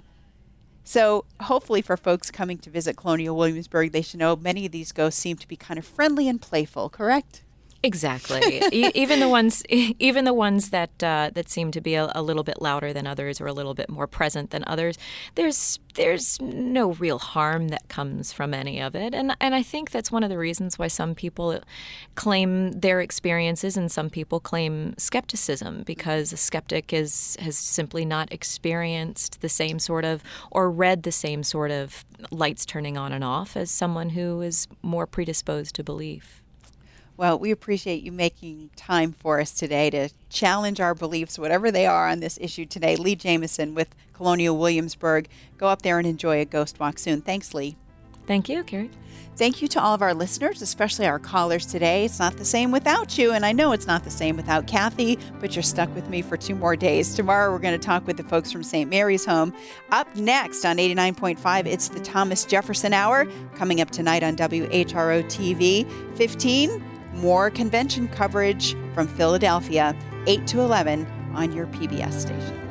so hopefully for folks coming to visit Colonial Williamsburg, they should know many of these ghosts seem to be kind of friendly and playful, correct? Exactly. e- even the ones, even the ones that uh, that seem to be a, a little bit louder than others, or a little bit more present than others. There's there's no real harm that comes from any of it, and and I think that's one of the reasons why some people claim their experiences and some people claim skepticism, because a skeptic is has simply not experienced the same sort of or read the same sort of lights turning on and off as someone who is more predisposed to belief. Well, we appreciate you making time for us today to challenge our beliefs, whatever they are, on this issue today. Lee Jamieson with Colonial Williamsburg. Go up there and enjoy a ghost walk soon. Thanks, Lee. Thank you, Carrie. Thank you to all of our listeners, especially our callers today. It's not the same without you, and I know it's not the same without Kathy, but you're stuck with me for two more days. Tomorrow, we're going to talk with the folks from Saint Mary's Home. Up next on eighty-nine point five, it's the Thomas Jefferson Hour. Coming up tonight on W H R O T V. fifteen, more convention coverage from Philadelphia, eight to eleven on your P B S station.